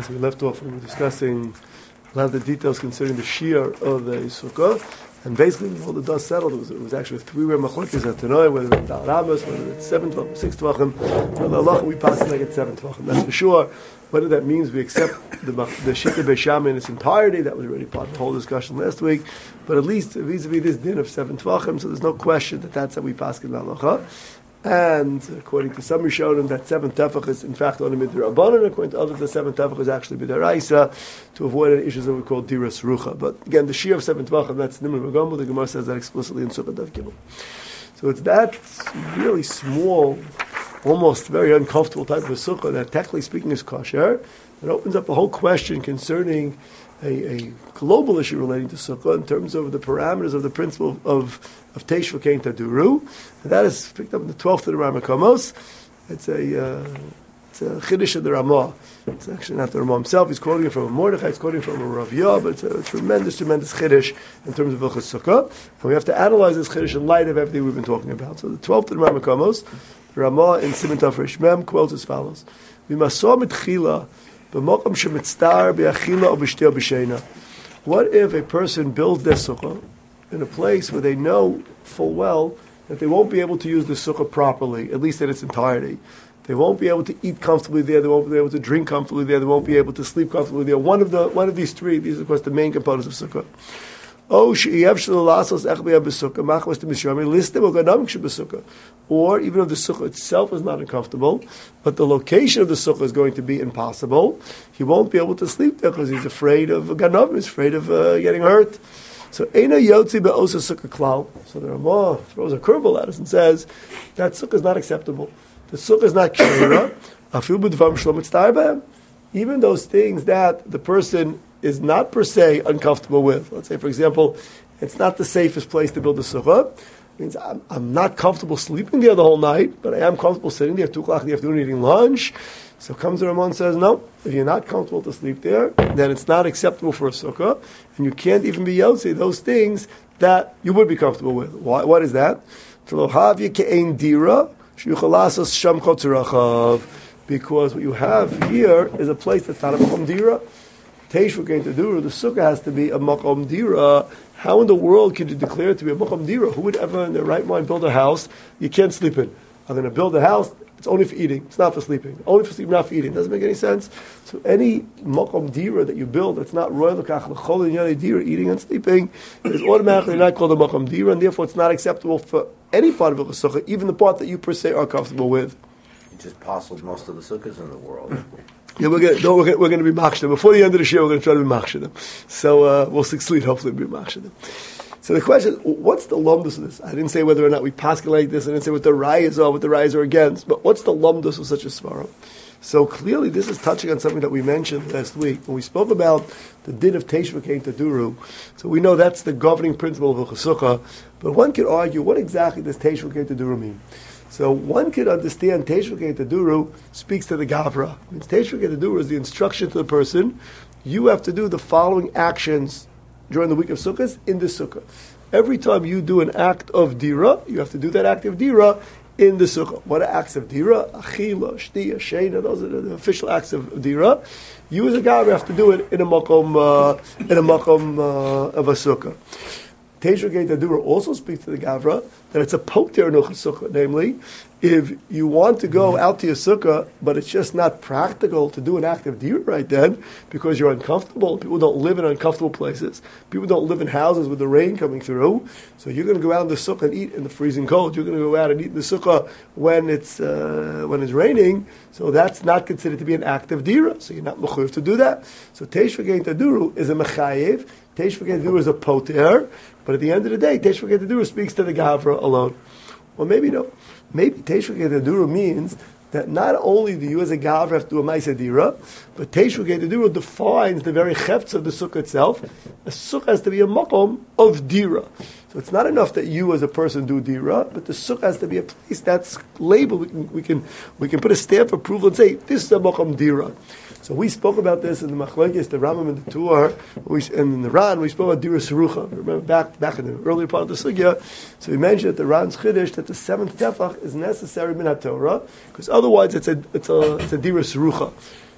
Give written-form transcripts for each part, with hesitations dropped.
So we left off when we were discussing a lot of the details concerning the shear of the sukkah. And basically, when all the dust settled, it was actually three-way machlokes at Tanoi, whether it's Dal Ramos, whether it's 7 tvachim, 6 tvachim. But the halacha we pass like it's 7 tvachim. That's for sure. Whether that means we accept the Shita Beis Shammai in its entirety, that was already part of the whole discussion last week. But at least vis-a-vis this din of 7 tvachim, so there's no question that that's how we pass in the halacha. And according to some Rishonim, that 7 tefach is in fact only midrabanan. According to others, the 7 tefach is actually midaraisa to avoid any issues that we call diras rucha. But again, the shear of 7 tefachim, that's nimur v'gomel. The Gemara says that explicitly in Sukkah Daf Gimel. So it's that really small, almost very uncomfortable type of a sukkah that, technically speaking, is kosher. It opens up a whole question concerning a global issue relating to sukkah in terms of the parameters of the principle of Teish V'Kein Taduru. And that is picked up in the 12th of the Rambam Komos. It's a chiddush of the Ramah. It's actually not the Ramah himself. He's quoting it from a Mordechai. He's quoting it from a Rav Yah, but it's a tremendous chiddush in terms of Hilchos Sukkah. And we have to analyze this chiddush in light of everything we've been talking about. So the 12th of the Rambam Komos, the Ramah in Siman Tov Reish Mem quotes as follows: "V'masor mitchila b'mokom shemitztar be'achila or b'shtia b'sheina." What if a person builds their sukkah in a place where they know full well that they won't be able to use the sukkah properly, at least in its entirety? They won't be able to eat comfortably there. They won't be able to drink comfortably there. They won't be able to sleep comfortably there. One of these three. These are, of course, the main components of sukkah. Or even if the sukkah itself is not uncomfortable, but the location of the sukkah is going to be impossible, he won't be able to sleep there because he's afraid of ganavim, he's afraid of getting hurt. So Eina Yotzi Be'osa Sukkah Klal. So the Ramah throws a curveball at us and says that sukkah is not acceptable. The sukkah is not kshera. Afil b'dvarim shlo mitzta'ar b'hem. Even those things that the person is not per se uncomfortable with. Let's say, for example, it's not the safest place to build a sukkah. It means I'm not comfortable sleeping there the whole night, but I am comfortable sitting there at 2 o'clock in the afternoon eating lunch. So comes the Ramah and says, no, if you're not comfortable to sleep there, then it's not acceptable for a sukkah, and you can't even be yotzi those things that you would be comfortable with. What is that? Because what you have here is a place that's not a makom dira. Teish V'Kein Taduru, the sukkah has to be a makom dira. How in the world could you declare it to be a makom dira? Who would ever in their right mind build a house you can't sleep in? I'm going to build a house, it's only for eating. It's not for sleeping. Only for sleeping, not for eating. Doesn't make any sense. So any makom dira that you build that's not royal l'kach l'chol inyane dira, eating and sleeping, is automatically not called a makom dira, and therefore it's not acceptable for any part of a sukkah, even the part that you per se are comfortable with. You just parceled most of the sukkahs in the world. Yeah, we're going to be machshir. Before the end of the year, we're going to try to be machshir them. So we'll succeed, hopefully, to be machshir them. So the question is, what's the lumdus of this? I didn't say whether or not we pasculate this. I didn't say what the rayas are, what the rayas are against. But what's the lumdus of such a svara? So clearly, this is touching on something that we mentioned last week when we spoke about the din of Teish V'Kein Taduru. So we know that's the governing principle of Hilchos Sukkah. But one could argue, what exactly does Teish V'Kein Taduru mean? So one could understand Teish V'Kein Taduru speaks to the Gavra. It means Teish V'Kein Taduru is the instruction to the person. You have to do the following actions during the week of Sukkot in the Sukkah. Every time you do an act of Dira, you have to do that act of Dira in the Sukkah. What are acts of Dira? Achila, Shtiya, Sheina, those are the official acts of Dira. You as a Gavra have to do it in a makom of a Sukkah. Teish V'Kein Taduru also speaks to the Gavra that it's a poter in a sukkah, namely, if you want to go out to your sukkah, but it's just not practical to do an act of dira right then because you're uncomfortable. People don't live in uncomfortable places. People don't live in houses with the rain coming through. So you're going to go out in the sukkah and eat in the freezing cold. You're going to go out and eat in the sukkah when it's raining. So that's not considered to be an act of dira. So you're not mechuyev to do that. So Teish V'Kein Taduru is a mechayev. Teish V'Kein Taduru is a poter. But at the end of the day, Teish V'Kein Taduru speaks to the Gavra alone. Well, maybe no. Maybe Teish V'Kein Taduru means that not only do you as a Gavra have to do a Ma'aseh Dira, but Teish V'Kein Taduru defines the very chefts of the sukkah itself. A sukkah has to be a makom of Dira. So it's not enough that you as a person do Dira, but the sukkah has to be a place that's labeled. We can put a stamp of approval and say, this is a makom Dira. So we spoke about this in the Machlokes, the Rambam and the Tur, and in the Ran, we spoke about Dira Serucha. Remember back in the earlier part of the Sugya, so we mentioned at the Ran's Chiddush that the 7th Tefach is necessary min HaTorah, because otherwise it's a Dira Serucha.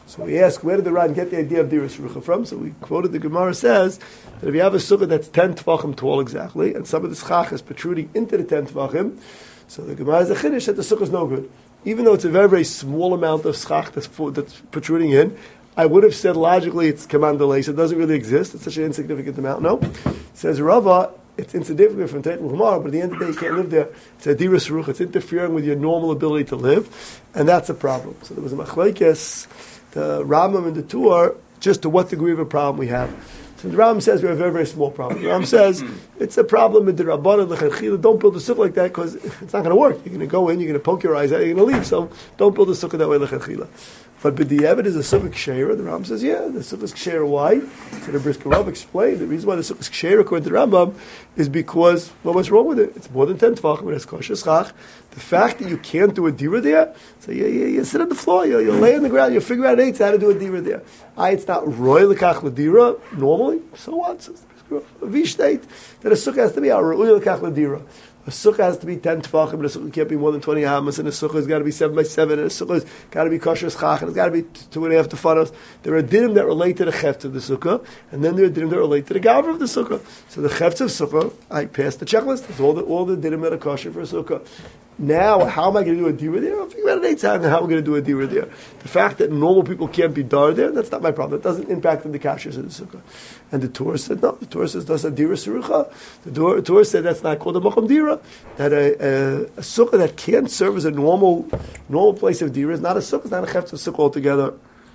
So we ask, where did the Ran get the idea of Diras Rucha from? So we quoted the Gemara says that if you have a sukkah that's 10 tvachim tall exactly, and some of the schach is protruding into the 10 tvachim, so the Gemara has a chiddush that the sukkah is no good. Even though it's a very, very small amount of schach that's protruding in, I would have said logically it's commandalei, so it doesn't really exist. It's such an insignificant amount. No. Says Rava, it's insignificant from Tait L'Chumar, but at the end of the day you can't live there. It's a Diras Ruch, it's interfering with your normal ability to live, and that's a problem. So there was a machlekes, the Rambam and the Tur, just to what degree of a problem we have. So the Rambam says we have a very, very small problem. The Rambam says it's a problem with the Rabbanan L'Chachila. Don't build a sukkah like that because it's not going to work. You're going to go in, you're going to poke your eyes out, you're going to leave. So don't build a sukkah that way L'Chachila. But b'di'evet is a sukkah ksheira. The Rambam says, yeah, the sukkah is ksheira. Why? So the Brisker Rav explained the reason why the sukkah is ksheira according to the Rambam is because, well, what's wrong with it? It's more than 10 tvachim, but it's kosher schach. The fact that you can't do a dira there, so you sit on the floor, you lay on the ground, you figure out how to do a dira there. It's not roy l'kach l'dira normally. So what? So we state that a sukkah has to be a roy l'kach l'dira. A sukkah has to be 10 tvachim, and a sukkah can't be more than 20 hamas, and a sukkah has got to be 7 by 7, and a sukkah has got to be kosher schach, and it's got to be 2.5 tefanos. There are dinim that relate to the chefts of the sukkah, and then there are dinim that relate to the gavra of the sukkah. So the chefts of sukkah, I passed the checklist. It's all the dinim that are kosher for a sukkah. Now, how am I going to do a dira there? I'll figure out an eight time how I'm going to do a dira there. The fact that normal people can't be dar there, that's not my problem. It doesn't impact the kashrus of the sukkah. And the Torah said, no. The Torah says, that's a dira surucha. The Torah said that's not called a macham dira. That a sukkah that can't serve as a normal place of dira is not a sukkah. It's not a chefetz of sukkah altogether.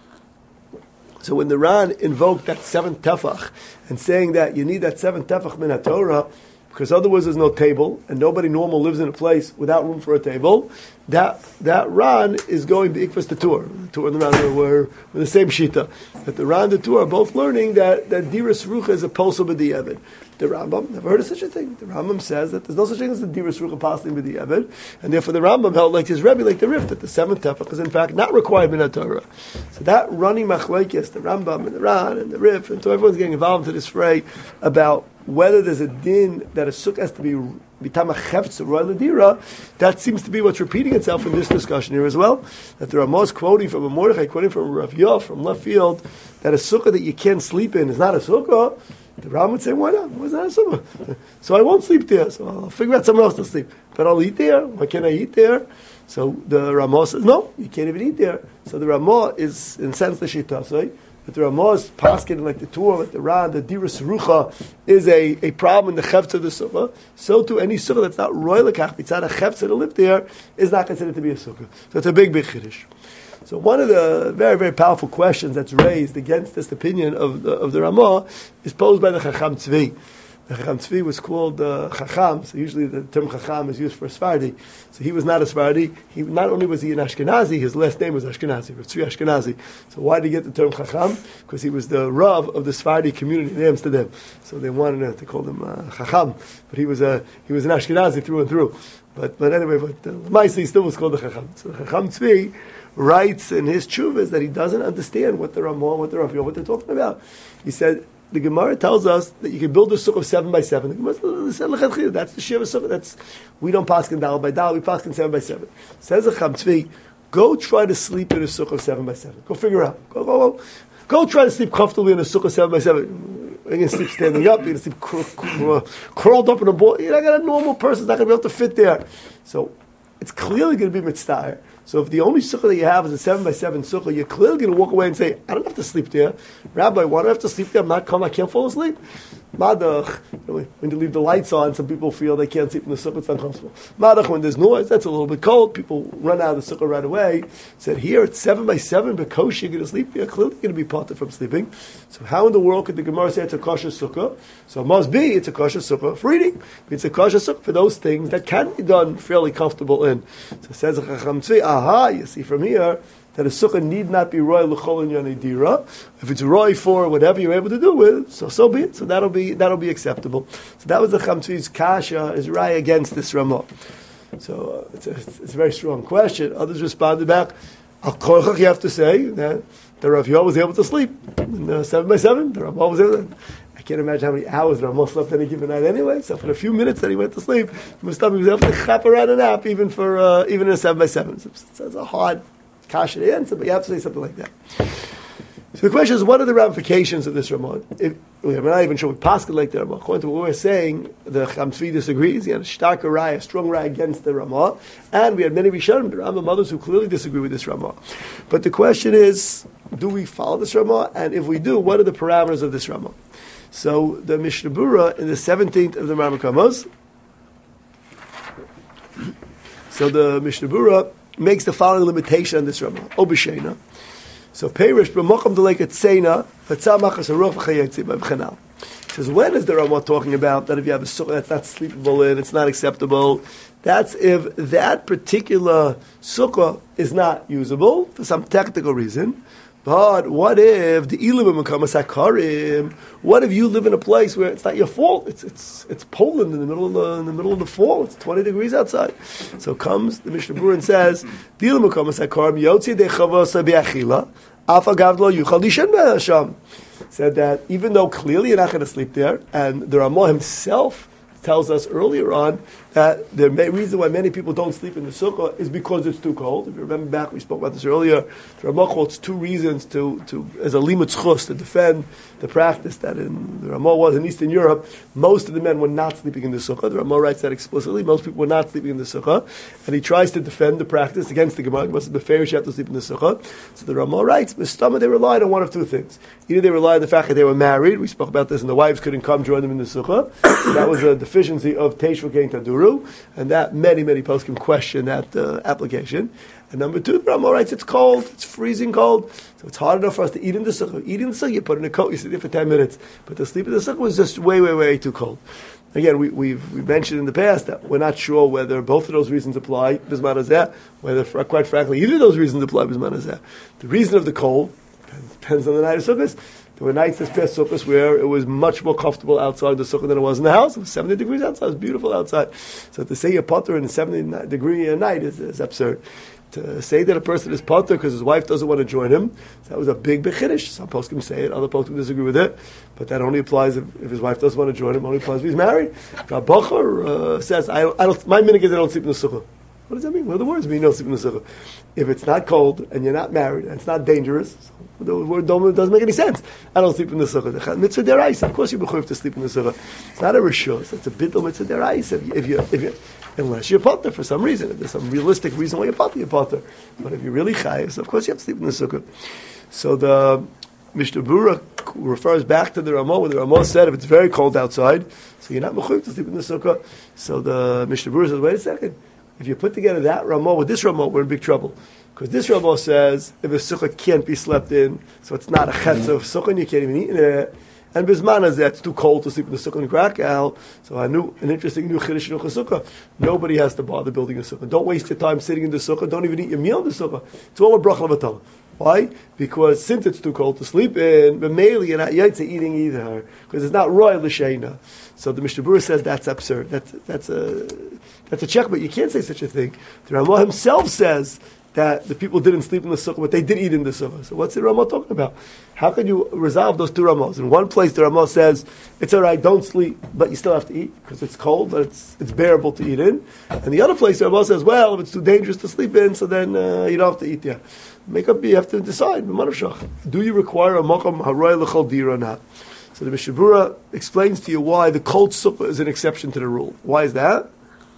So when the Ran invoked that 7th tefach and saying that you need that 7th tefach min HaTorah, because otherwise there's no table, and nobody normal lives in a place without room for a table, that Ran is going to ikvas the Tur. The Tur and the Ran were the same shita. That the Ran and the Tur are both learning that Diras Rucha is a posel b'di'evid. The Rambam, never heard of such a thing. The Rambam says that there's no such thing as the Diras Rucha posling b'di'evid, and therefore the Rambam held like his Rebbe, like the Rif, that the 7th tefach is in fact not required in the Torah. So that running machlekes, the Rambam and the Ran and the Rif, and so everyone's getting involved into this fray about whether there's a din that a sukkah has to be bitama chefetz roy l'dira. That seems to be what's repeating itself in this discussion here as well. That the Ramos quoting from a Mordechai, quoting from a Rav Yof from left field, that a sukkah that you can't sleep in is not a sukkah. The Ram would say, why not? Why is that a sukkah? So I won't sleep there. So I'll figure out somewhere else to sleep. But I'll eat there. Why can't I eat there? So the Ramos says, no, you can't even eat there. So the Ramah is, in a sense, the shita. So but the Ramah is paskin like the Tur, like the Ran, the Diras Rucha is a problem in the chefetz of the sukkah. So too, any sukkah that's not roy l'kach, it's not a chefetz to live there, is not considered to be a sukkah. So it's a big, big chiddush. So one of the very, very powerful questions that's raised against this opinion of the Ramah is posed by the Chacham Tzvi. The Chacham Tzvi was called Chacham, so usually the term Chacham is used for a Sephardi. So he was not a Sephardi. Not only was he an Ashkenazi, his last name was Ashkenazi, Rav Tzvi Ashkenazi. So why did he get the term Chacham? Because he was the Rav of the Sephardi community in Amsterdam. So they wanted to call him Chacham, but he was an Ashkenazi through and through. But anyway, Maisi still was called the Chacham. So Chacham Tzvi writes in his tshuvas that he doesn't understand what the Ramah, what the Rav, what they're talking about. He said, the Gemara tells us that you can build a sukkah of 7 by 7. The Gemara said, that's the Shiva sukkah. We don't paskin dal by dal, we paskin 7 by 7. Says the Chacham Tzvi, go try to sleep in a sukkah of 7 by 7. Go figure out. Go try to sleep comfortably in a sukkah of 7 by 7. You're going to sleep standing up, you're going to sleep curled up in a ball. You're not going to, a normal person's not going to be able to fit there. So it's clearly going to be mitzvah. So if the only sukkah that you have is a 7 by 7 sukkah, you're clearly going to walk away and say, I don't have to sleep there. Rabbi, why do I have to sleep there? I'm not calm, I can't fall asleep. Madach, when you leave the lights on, some people feel they can't sleep in the sukkah, it's uncomfortable. Madach, when there's noise, that's a little bit cold, people run out of the sukkah right away. Said, here it's 7 by 7, but kosher, you're going to sleep, you're clearly going to be parted from sleeping. So how in the world could the Gemara say it's a kosher sukkah? So it must be, it's a kosher sukkah for eating. It's a kosher sukkah for those things that can be done fairly comfortable in. So it says, Chacham Tzvi, aha, you see from here, that a sukkah need not be roy l'chol in yonei dira. If it's roy for whatever you're able to do with, so be it. So that'll be acceptable. So that was the Chacham Tzvi's kasha, is right against this Ramah. So it's a very strong question. Others responded back, al kochach, you have to say that the Rav Yoel was able to sleep in 7 by 7. The Ramah was able to. I can't imagine how many hours the Ramah slept any given night anyway. So for a few minutes that he went to sleep, he was able to chap around a nap even in a 7 by 7. So it's a hard kasha to answer, but you have to say something like that. So the question is, what are the ramifications of this Ramah? We're not even sure we pass it like the Ramah. According to what we're saying, the Cham Tzvi disagrees. He had a starker raya, a strong raya against the Ramah, and we had many Rishonim, the Rambam, mothers who clearly disagree with this Ramah. But the question is, do we follow this Ramah? And if we do, what are the parameters of this Ramah? So the Mishnah Berurah in the 17th of the Marmar Kamos. So the Mishnah Berurah makes the following limitation on this Ramah. Obishena. So Perish b'mocham deleket seina v'tzamachas haruch v'chayetzi b'vchanal. Says, when is the Ramah talking about that if you have a sukkah that's not sleepable in, it's not acceptable? That's if that particular sukkah is not usable for some technical reason. But what if the ilim becomes hakarim? What if you live in a place where it's not your fault? It's Poland in the middle of the fall. It's 20 degrees outside. So comes the Mishnah Berurah and says, the ilim becomes hakarim yotzi dechavasa biachila afagav lo yuchal dishen be'asham. Said that even though clearly you're not going to sleep there, and the Ramah himself tells us earlier on that the reason why many people don't sleep in the sukkah is because it's too cold. If you remember back, we spoke about this earlier. The Ramah quotes two reasons to as a limud chus to defend the practice that in the Ramah was in Eastern Europe, most of the men were not sleeping in the sukkah. The Ramah writes that explicitly. Most people were not sleeping in the sukkah, and he tries to defend the practice against the Gemara. It must be fair you have to sleep in the sukkah. So the Ramah writes, Mistama, they relied on one of two things. Either they relied on the fact that they were married. We spoke about this, and the wives couldn't come join them in the sukkah. That was a deficiency of Teshuvah Kein Taduru. And that many poskim question that application. And number two, the Ramah writes, it's cold, it's freezing cold, so it's hard enough for us to eat in the sukkah. Eat in the sukkah, you put in a coat, you sit there for 10 minutes. But to sleep in the sukkah was just way too cold. Again, we've mentioned in the past that we're not sure whether both of those reasons apply, Bisman Hazeh, whether, quite frankly, either of those reasons apply, Bisman Hazeh. The reason of the cold depends on the night of sukkahs. There were nights this past sukkahs where it was much more comfortable outside the sukkah than it was in the house. It was 70 degrees outside. It was beautiful outside. So to say you're potter in a 70 degree night is absurd. To say that a person is potter because his wife doesn't want to join him, that was a big chiddush. Some poskim say it, other poskim disagree with it, but that only applies if his wife doesn't want to join him. Only applies if he's married. Rabbacher says, I don't. My minhag is I don't sleep in the sukkah. What does that mean? What do the words mean? No sleep in the sukkah. If it's not cold and you're not married and it's not dangerous, the word doesn't make any sense. I don't sleep in the sukkah. The mitzvah deraisa. Of course, you're mechuyev to sleep in the sukkah. It's not a rishus. It's a bittul mitzvah deraisa. If you unless you're potter for some reason, if there's some realistic reason why you're potter. But if you're really chayiv, of course you have to sleep in the sukkah. So the Mishnah Berurah refers back to the Ramah, where the Ramah said if it's very cold outside, so you're not mechuyev to sleep in the sukkah. So the Mishnah Berurah says, wait a second. If you put together that Ramah with this Ramah, we're in big trouble. Because this Ramah says if a sukkah can't be slept in, so it's not a chetz of sukkah, and you can't even eat in it. And Bisman is that it's too cold to sleep in the sukkah in Krakow. So an interesting new chiddush in sukkah. Nobody has to bother building a sukkah. Don't waste your time sitting in the sukkah. Don't even eat your meal in the sukkah. It's all a bracha l'vatala. Why? Because since it's too cold to sleep in, b'meili you're not yet eating either, because it's not royal l'sheina. So the Mishnah Berurah says that's absurd. That's a check, but you can't say such a thing. The Ramah himself says that the people didn't sleep in the sukkah, but they did eat in the sukkah. So what's the Ramah talking about? How can you resolve those two Ramahs? In one place, the Ramah says, it's all right, don't sleep, but you still have to eat, because it's cold, but it's bearable to eat in. And the other place, the Ramah says, well, if it's too dangerous to sleep in, so then you don't have to eat there. You have to decide. Do you require a makam haray l'chol dir or not? So the Mishnah Berurah explains to you why the cold sukkah is an exception to the rule. Why is that?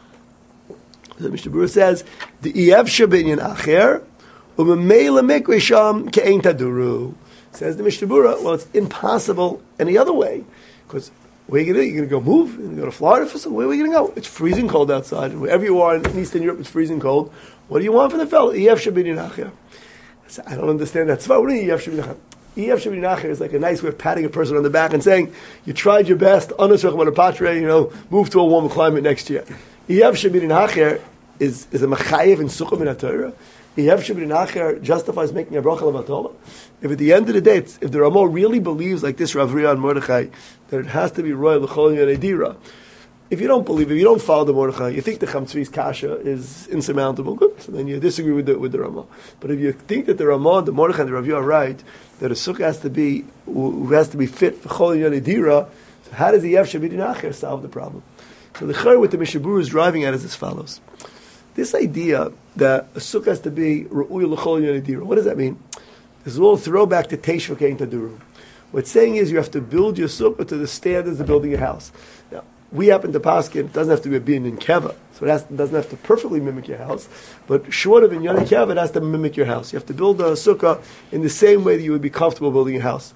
The Mishnah Berurah says, the Iev Shabinyan Acher, Umemela Mikrisham Ke'en Taduru. Says the Mishnah Berurah, well, it's impossible any other way. Because where are you going to do? You're going to go move? You're going to go to Florida for something? Where are we going to go? It's freezing cold outside. Wherever you are in Eastern Europe, it's freezing cold. What do you want from the fellow? Iev Shabinyan Acher. I don't understand that. What do you mean Iev Shabinyan Acher? Iev Shabinyan Acher is like a nice way of patting a person on the back and saying, you tried your best, move to a warmer climate next year. Iev Shabinyan Acher is a mechayev in sukkah min ha-Torah. Iev Shabinyan Acher justifies making a bracha l'vatala. If at the end of the day, if the Ramah really believes, like this Rav Ria and Mordechai, that it has to be royal l'chol yonei dira, if you don't believe, if you don't follow the Mordechai, you think the Cham Tzvi's kasha is insurmountable, good, so then you disagree with the Ramah. But if you think that the Ramah, the Mordechai, and the Rav Ria are right, that a sukkah has to be fit for chol yonei dira, so how does the Iev Shabinyan Acher solve the problem? So the chayr with the Mishnah Berurah is driving at is as follows. This idea that a sukkah has to be ru'uy l'chol yonei dira, what does that mean? This is all a throwback to Teish V'Kein Tadurum. What it's saying is you have to build your sukkah to the standards of building a house. Now, we happen to paskin, it doesn't have to be a bin in keva, so it doesn't have to perfectly mimic your house, but short of in yoni keva, it has to mimic your house. You have to build a sukkah in the same way that you would be comfortable building a house.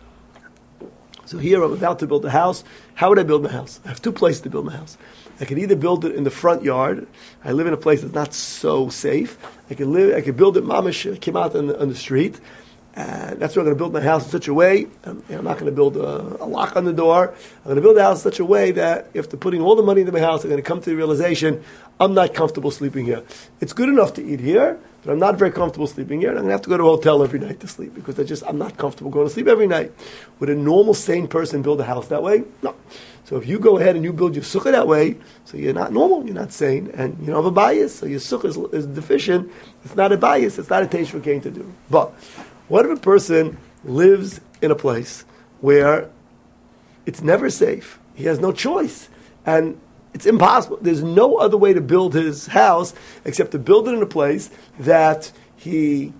So here I'm about to build a house. How would I build my house? I have two places to build my house. I can either build it in the front yard. I live in a place that's not so safe. I can build it mamish, came out on the street. And that's where I'm going to build my house in such a way. I'm not going to build a lock on the door. I'm going to build a house in such a way that after putting all the money into my house, I'm going to come to the realization I'm not comfortable sleeping here. It's good enough to eat here, but I'm not very comfortable sleeping here. And I'm going to have to go to a hotel every night to sleep because I'm not comfortable going to sleep every night. Would a normal, sane person build a house that way? No. So if you go ahead and you build your sukkah that way, so you're not normal, you're not sane, and you don't have a bias, so your sukkah is deficient. It's not a bias. It's not a Teish V'Kein to do. But what if a person lives in a place where it's never safe? He has no choice. And it's impossible. There's no other way to build his house except to build it in a place that he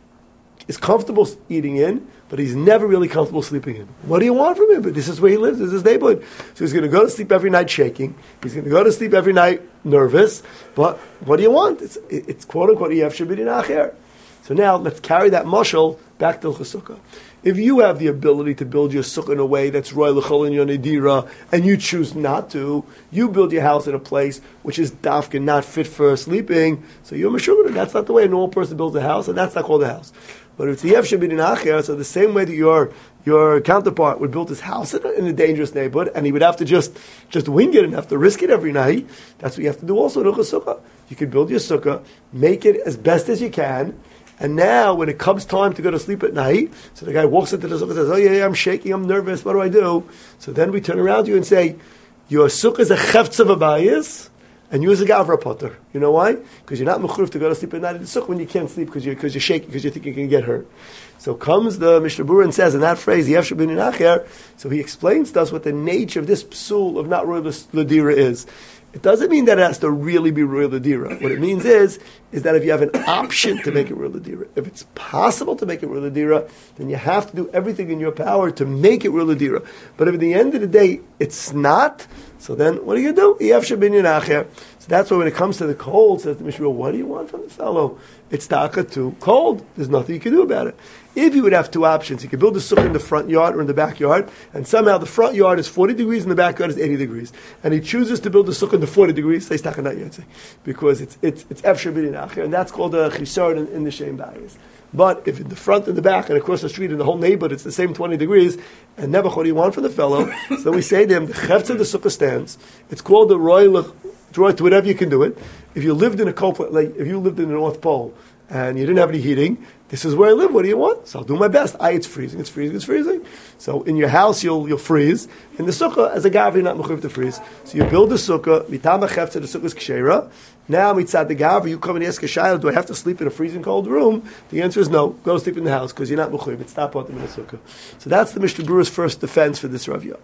is comfortable eating in, but he's never really comfortable sleeping in. What do you want from him? But this is where he lives. This is his neighborhood. So he's going to go to sleep every night shaking. He's going to go to sleep every night nervous. But what do you want? It's quote-unquote, Yev Shabbat Acher. So now let's carry that mashal back to the sukkah. If you have the ability to build your sukkah in a way that's roy l'chol in your nedira, and you choose not to, you build your house in a place which is dafka, not fit for sleeping, so you're meshugah. That's not the way a normal person builds a house, and that's not called a house. But if it's Yev Shabbat Acher, so the same way that your counterpart would build his house in a dangerous neighborhood, and he would have to just wing it and have to risk it every night, that's what you have to do also in a sukkah. You can build your sukkah, make it as best as you can, and now, when it comes time to go to sleep at night, so the guy walks into the sukkah and says, oh yeah, I'm shaking, I'm nervous, what do I do? So then we turn around to you and say, your sukkah is a cheftz of a bayis, and you is a gavra potter. You know why? Because you're not mechuruf to go to sleep at night in the sukkah when you can't sleep because you're shaking, because you think you can get hurt. So comes the Mishnah Berurah and says in that phrase, Yev Shabbat Acher, so he explains to us what the nature of this psul of not roy l'dira is. It doesn't mean that it has to really be roy l'dira. What it means is that if you have an option to make it roy l'dira, if it's possible to make it roy l'dira, then you have to do everything in your power to make it roy l'dira. But if at the end of the day it's not, so then what do you do? Yev Shabbat Acher. So that's why when it comes to the cold, says the Mishnah, what do you want from the fellow? It's taka too cold. There's nothing you can do about it. If you would have two options, you could build a sukkah in the front yard or in the backyard, and somehow the front yard is 40 degrees and the backyard is 80 degrees. And he chooses to build a sukkah in the 40 degrees, say taka not yet, because it's Efshar B'nai Acher, and that's called a chisar in the Shem Bayis. But if in the front and the back and across the street and the whole neighborhood it's the same 20 degrees, and never what do you want from the fellow, so we say to him, the cheftz of the sukkah stands. It's called the roy to whatever you can do it. If you lived in a cold, like if you lived in the North Pole and you didn't have any heating, this is where I live. What do you want? So I'll do my best. It's freezing. So in your house you'll freeze. In the sukkah, as a gav, you're not mechuyev to freeze. So you build the sukkah. Mitam hacheftzah, the sukkah is kshera. Now mitzad the gav, you come and ask a shayla, do I have to sleep in a freezing cold room? The answer is no. Go sleep in the house because you're not mechuyev. It's not part of the sukkah. So that's the Mishnah Berurah's first defense for this Rav Yah.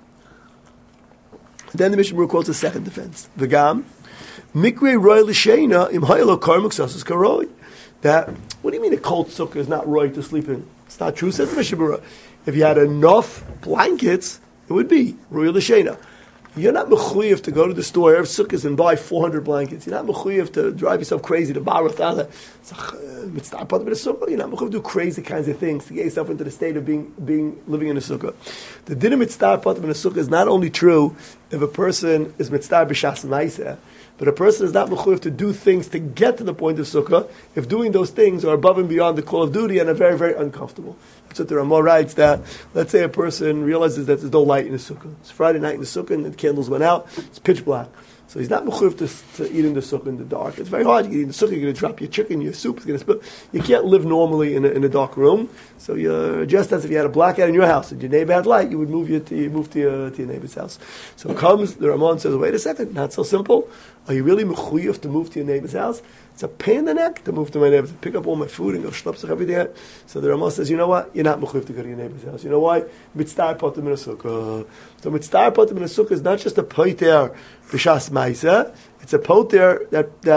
Then the Mishnah Berurah quotes a second defense. The gam. Mikre roy l'sheina im haylo karmuk sasas karoi. That, what do you mean a cold sukkah is not roy to sleep in? It's not true, says the Mishnah Berurah. If you had enough blankets, it would be roy l'sheina. You're not mechuyev to go to the store every sukkahs and buy 400 blankets. You're not mechuyev to drive yourself crazy to borrow thousands. It's not part of the sukkah. You're not mechuyev to do crazy kinds of things to get yourself into the state of living in a sukkah. The din of mitzvah part of a sukkah is not only true if a person is mitzvah b'shas ma'aseh, but a person is not mechuyev to do things to get to the point of sukkah if doing those things are above and beyond the call of duty and are very, very uncomfortable. That's what the Ramah writes, that let's say a person realizes that there's no light in the sukkah. It's Friday night in the sukkah and the candles went out. It's pitch black. So he's not mechuyev to eat in the sukkah in the dark. It's very hard. You eat in the sukkah, you're going to drop your chicken, your soup is going to spill. You can't live normally in a dark room. So you're just as if you had a blackout in your house and your neighbor had light, you would move to your neighbor's house. So comes the Ramah and says, wait a second, not so simple. Are you really mechuyev to move to your neighbor's house? It's a pain in the neck to move to my neighbor's, to pick up all my food and go schleppzach every day. So the Ramah says, you know what? You're not mechuyev to go to your neighbor's house. You know why? Mitzvah potem in a sukkah. So mitzvah potem in a sukkah is not just a poter b'shas ma'aseh. It's a poter that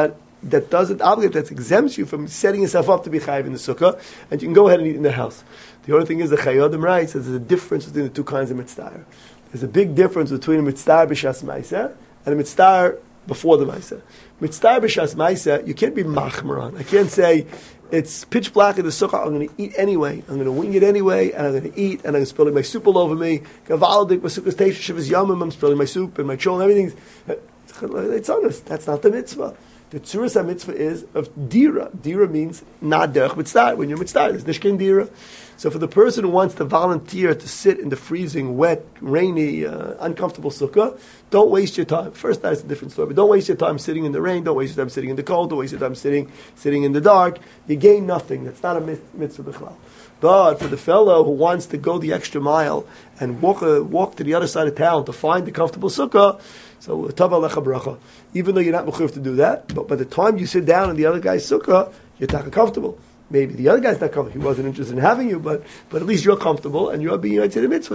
that doesn't obligate, that exempts you from setting yourself up to be chayiv in the sukkah, and you can go ahead and eat in the house. The only thing is the Chayodim writes that there's a difference between the two kinds of mitzvah. There's a big difference between a mitzvah b'shas ma'aseh and a mitzvah before the ma'aseh. Mitzvah b'shas ma'aseh, you can't be machmer on. I can't say, it's pitch black in the sukkah, I'm going to eat anyway. I'm going to wing it anyway, and I'm going to eat, and I'm spilling my soup all over me. Gavaldik, my sukkah's teisha shivas yamim, I'm spilling my soup and my chol and everything. It's honest. That's not the mitzvah. The tzuras mitzvah is of dira. Dira means not derech mitzvah. When you're mitzvah, there's nishkin dira. So for the person who wants to volunteer to sit in the freezing, wet, rainy, uncomfortable sukkah, don't waste your time. First, that's a different story. But don't waste your time sitting in the rain. Don't waste your time sitting in the cold. Don't waste your time sitting in the dark. You gain nothing. That's not a mitzvah b'chlal. But for the fellow who wants to go the extra mile and walk to the other side of town to find the comfortable sukkah, so tav alecha bracha. Even though you're not mechuyev to do that, but by the time you sit down in the other guy's sukkah, you're not comfortable. Maybe the other guy's not comfortable. He wasn't interested in having you, but at least you're comfortable and you're being united to the mitzvah.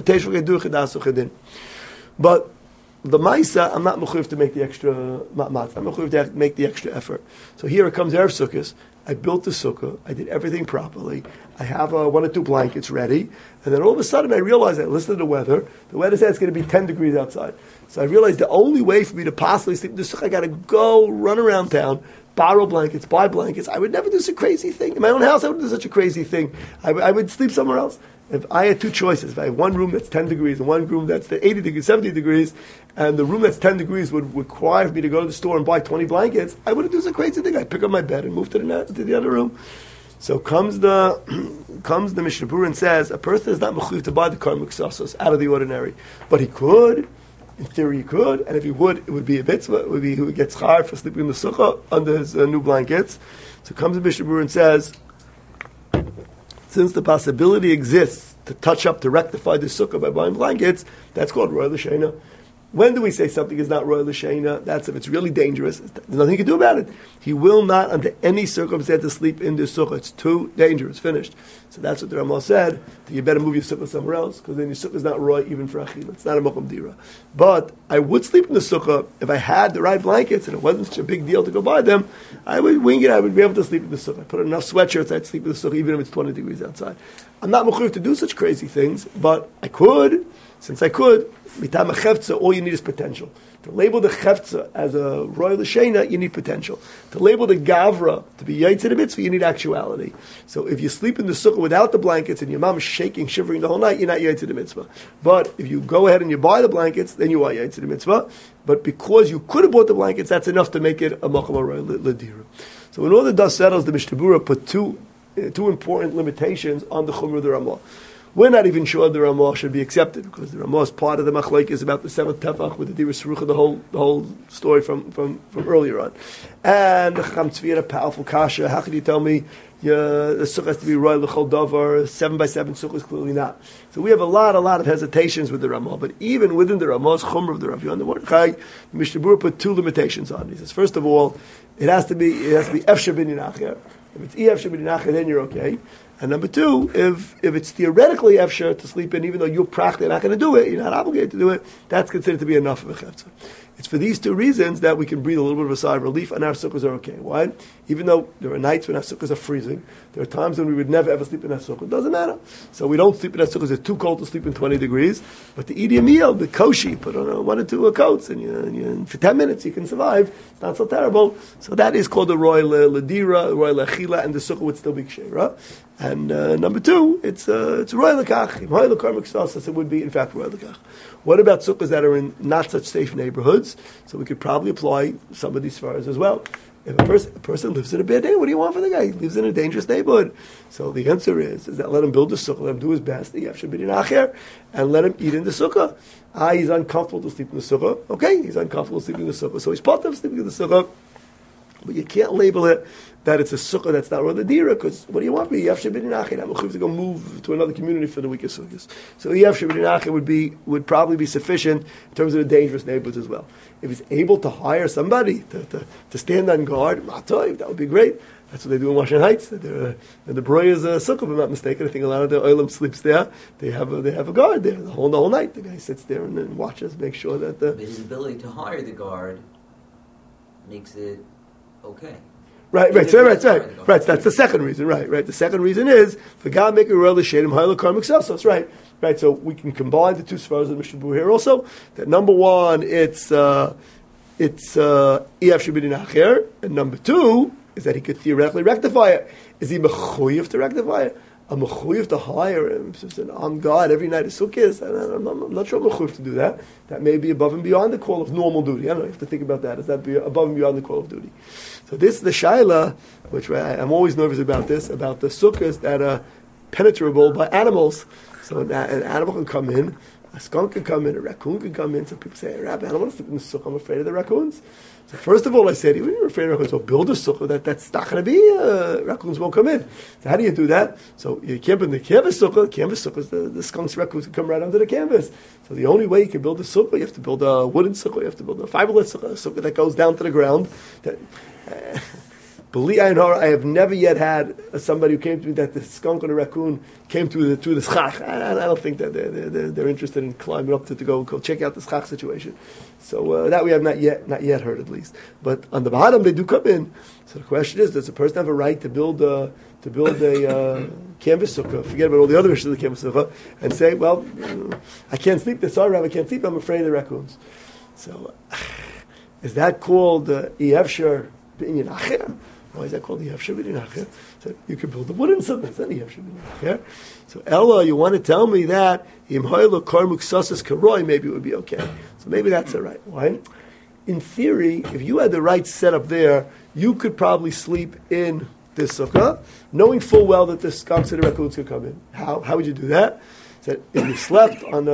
But the ma'isa, I'm not mechuyev to make the extra matzah. I'm mechuyev to make the extra effort. So here it comes Erev Sukkos. I built the sukkah. I did everything properly. I have 1 or 2 blankets ready. And then all of a sudden I realized, I listened to the weather. The weather said it's going to be 10 degrees outside. So I realized the only way for me to possibly sleep in the sukkah, I got to go run around town, borrow blankets, buy blankets. I would never do such a crazy thing. In my own house, I wouldn't do such a crazy thing. I would sleep somewhere else. If I had 2 choices, if I have one room that's 10 degrees and one room that's 80 degrees, 70 degrees, and the room that's 10 degrees would require me to go to the store and buy 20 blankets, I wouldn't do such a crazy thing. I'd pick up my bed and move to the other room. So comes the Mishnah Berurah and says, a person is not mechuyev to buy the karmik sasos out of the ordinary. But he could. In theory, he could, and if he would, it would be a mitzvah. It would be he would get schar for sleeping in the sukkah under his new blankets. So comes the Mishnah Berurah and says, since the possibility exists to touch up, to rectify the sukkah by buying blankets, that's called royal l'sheina. When do we say something is not royal l'sheina? That's if it's really dangerous. There's nothing you can do about it. He will not, under any circumstance, sleep in the sukkah. It's too dangerous. Finished. So that's what the Ramah said. That you better move your sukkah somewhere else, because then your sukkah is not roy even for achila. It's not a makom dira. But I would sleep in the sukkah if I had the right blankets and it wasn't such a big deal to go buy them. I would wing it. I would be able to sleep in the sukkah. I put enough sweatshirts. I'd sleep in the sukkah even if it's 20 degrees outside. I'm not mechuyev to do such crazy things, but I could. Since I could, mitam chefza, all you need is potential. To label the chefza as a royal l'sheina, you need potential. To label the gavra to be yaitz in the mitzvah, you need actuality. So if you sleep in the sukkah without the blankets and your mom is shaking, shivering the whole night, you're not yaitz in the mitzvah. But if you go ahead and you buy the blankets, then you are yaitz in the mitzvah. But because you could have bought the blankets, that's enough to make it a machal royal l'dira. So when all the dust settles, the Mishnah Berurah put two important limitations on the chumrah of the Ramah. We're not even sure the Ramah should be accepted, because the Ramah is part of the machlokes is about the 7th tefach with the Dira Serucha, the whole story from earlier on. And the Chacham Tzvi had a powerful kasha. How can you tell me the sukkah has to be royal l'chol davar? 7x7 sukkah is clearly not. So we have a lot of hesitations with the Ramah. But even within the Ramah's chumrah of the Rav Yohanan Mordechai, the Mishnah Berurah put 2 limitations on it. He says, first of all, it has to be efshar binyan acher. If it's efshar binyan acher, then you're okay. And number 2, if it's theoretically efshar to sleep in, even though you're practically not going to do it, you're not obligated to do it, that's considered to be enough of a chefza. It's for these 2 reasons that we can breathe a little bit of a sigh of relief, and our sukkahs are okay. Why? Even though there are nights when our sukkahs are freezing, there are times when we would never ever sleep in our sukkah. It doesn't matter. So we don't sleep in our sukkahs. It's too cold to sleep in 20 degrees. But to eat a meal, the koshi, put on 1 or 2 coats, and for 10 minutes you can survive. It's not so terrible. So that is called the royal ladira, royal achila, and the sukkah would still be kshera. And number 2, it's royal lakach. Royal karmik sasas, it would be in fact royal lakach. What about sukkahs that are in not such safe neighborhoods? So we could probably apply some of these svaras as well. If a person lives in a bad neighborhood, what do you want for the guy? He lives in a dangerous neighborhood. So the answer is that let him build the sukkah, let him do his best, and let him eat in the sukkah. He's uncomfortable to sleep in the sukkah. Okay, he's uncomfortable sleeping in the sukkah. So he's part of sleeping in the sukkah. But you can't label it that it's a sukkah that's not royal dira, because what do you want me? Yafshir b'dinachin. I'm to go move to another community for the weakest sukkahs. So Yafshir b'dinachin would probably be sufficient in terms of the dangerous neighborhoods as well. If he's able to hire somebody to stand on guard, that would be great. That's what they do in Washington Heights. The Broyer's sukkah, if I'm not mistaken. I think a lot of the oilam sleeps there. They have a guard there the whole night. The guy sits there and then watches, make sure that But his ability to hire the guard makes it okay. Right. That's the second reason. Right. The second reason is for God make a real shadim ha'ila karmik sasos. Right. So we can combine the two svaras of the Mishnah Berurah here also. That number one, it's EF Shabbat Acher, and number two is that he could theoretically rectify it. Is he mechuyev to rectify it? I'm mechuyev to hire him. I'm God every night of Sukkot. I'm not sure I'm mechuyev to do that. That may be above and beyond the call of normal duty. I don't know. You have to think about that. Is that above and beyond the call of duty? So this is the shaila, which I'm always nervous about this, about the sukkahs that are penetrable by animals. So an animal can come in, a skunk can come in, a raccoon can come in. So people say, Rabbi, I don't want to sleep in the sukkah. I'm afraid of the raccoons. So first of all, I said, when you're afraid of raccoons, so build a sukkah that's not going to be, raccoons won't come in. So how do you do that? So you can't build the canvas sukkah. Canvas sukkahs, the skunks, raccoons can come right under the canvas. So the only way you can build a sukkah, you have to build a wooden sukkah, you have to build a fiberless sukkah, a sukkah that goes down to the ground. Believe I have never yet had somebody who came to me that the skunk or the raccoon came through the schach. I don't think that they're interested in climbing up to go check out the schach situation. So that we have not yet heard at least. But on the bottom they do come in. So the question is, does a person have a right to build a canvas sukkah? Forget about all the other issues of the canvas sukkah and say, well, I can't sleep. Sorry, Rabbi, I can't sleep. I'm afraid of the raccoons. So is that called Efshar B'inyan Acher? Why is that called Efshar B'inyan Acher? So you can build a wooden sukkah. It's not Efshar B'inyan Acher. So Ella, you want to tell me that Im Ha'ila Karmuk Sasas Karoi, maybe it would be okay. So maybe that's all right. Why? In theory, if you had the right setup there, you could probably sleep in this sukkah, knowing full well that the skunks and the raccoons could come in. How would you do that? So if you slept on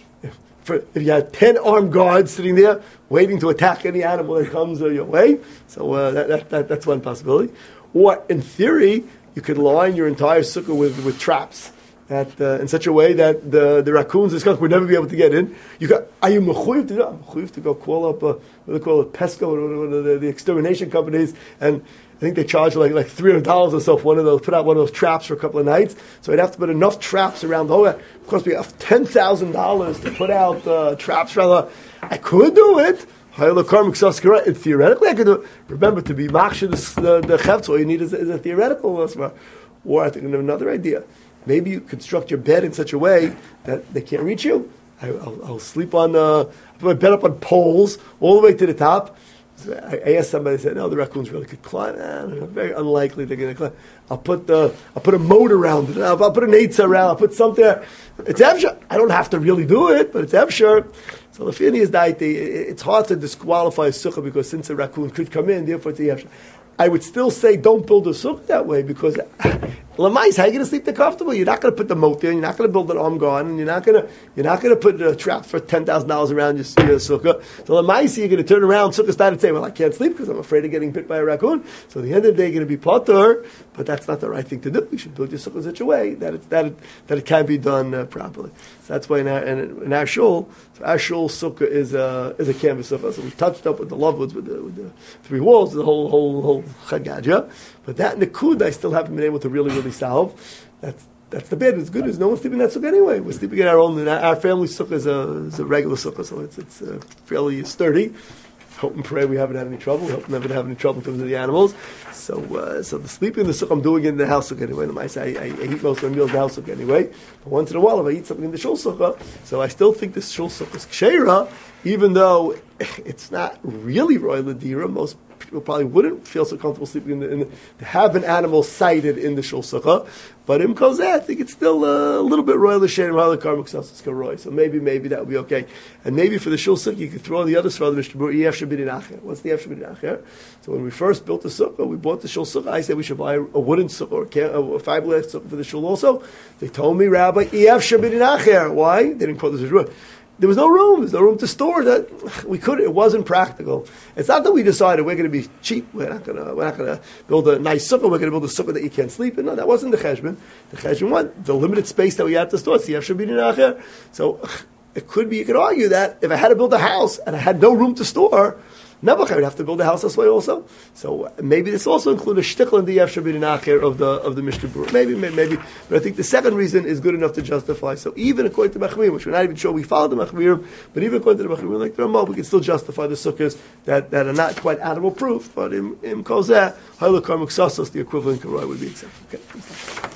if you had 10 armed guards sitting there waiting to attack any animal that comes your way, so that's one possibility. Or in theory, you could line your entire sukkah with traps in such a way that the raccoons and skunks would never be able to get in. Are you mechuyev to do? I'm mechuyev to go call up what do they call it, Pesco, one of the extermination companies, and I think they charge like $300 or so for put out one of those traps for a couple of nights. So I'd have to put enough traps around the whole. Of course, we have $10,000 to put out traps around. I could do it. Theoretically, I could do it. Remember, to be machshir the chefs, all you need is a theoretical. Or I think another idea. Maybe you construct your bed in such a way that they can't reach you. I'll sleep on. Put my bed up on poles all the way to the top. I asked somebody, said, no, the raccoons really could climb. Very unlikely they're going to climb. I'll put a moat around it. I'll put an eitzah around. I'll put something there. It's efshar. I don't have to really do it, but it's efshar. So the feeling is that it's hard to disqualify a sukkah because since a raccoon could come in, therefore it's efshar. I would still say don't build a sukkah that way because Lamais, how are you going to sleep there comfortable? You're not going to put the moat there. You're not going to build an arm guard, and you're not going to put a trap for $10,000 around your sukkah. So Lamais, you're going to turn around sukkah start and say, "Well, I can't sleep because I'm afraid of getting bit by a raccoon." So at the end of the day, you're going to be potter, but that's not the right thing to do. You should build your sukkah in such a way that it can be done properly. So that's why in our shul, our shul sukkah is a canvas sukkah. So we touched up with the lovewoods with the three walls, the whole chagaja. But that Nakud I still haven't been able to really solve. That's the bed. It's good as no one's sleeping in that sukkah anyway. We're sleeping in our own. Our family sukkah is a regular sukkah, so it's fairly sturdy. Hope and pray we haven't had any trouble. We hope never to have any trouble in terms of the animals. So the sleeping in the sukkah I'm doing in the house sukkah anyway. I eat most of my meals in the house sukkah anyway. But once in a while, if I eat something in the shul sukkah, so I still think the shul sukkah is kshera, even though it's not really royal ladira. Most people probably wouldn't feel so comfortable sleeping to have an animal sighted in the shul sukkah. But in Kozeh, I think it's still a little bit royal l'shem rather karmuk sasas karoi. So maybe that would be okay. And maybe for the shul sukkah, you could throw the other side of the Mishnah Berurah, Efshar B'inyan Acher. What's the Efshar B'inyan Acher? So when we first built the sukkah, we bought the shul sukkah. I said we should buy a wooden sukkah or a fiberglass sukkah for the shul also. They told me, Rabbi, Efshar B'inyan Acher. Why? They didn't quote this as rule. There was no room. There's no room to store that. We could. It wasn't practical. It's not that we decided we're going to be cheap. We're not going to build a nice sukkah. We're going to build a sukkah that you can't sleep in. No, that wasn't the cheshbon. The cheshbon was the limited space that we had to store. It's the Efshar B'inyan Acher. So it could be. You could argue that if I had to build a house and I had no room to store, Nebuchadnezzar would have to build a house this way also. So maybe this also includes a shtickle in the Yefsher B'din Acher of the Mishnah Berurah. Maybe. But I think the second reason is good enough to justify. So even according to Machmirim, which we're not even sure we follow the Machmirim, but even according to the Machmirim, like the Ramah, we can still justify the sukkahs that are not quite animal proof, but in Kozeh, Hailakar Muksasos, the equivalent Karoi would be accepted. Okay.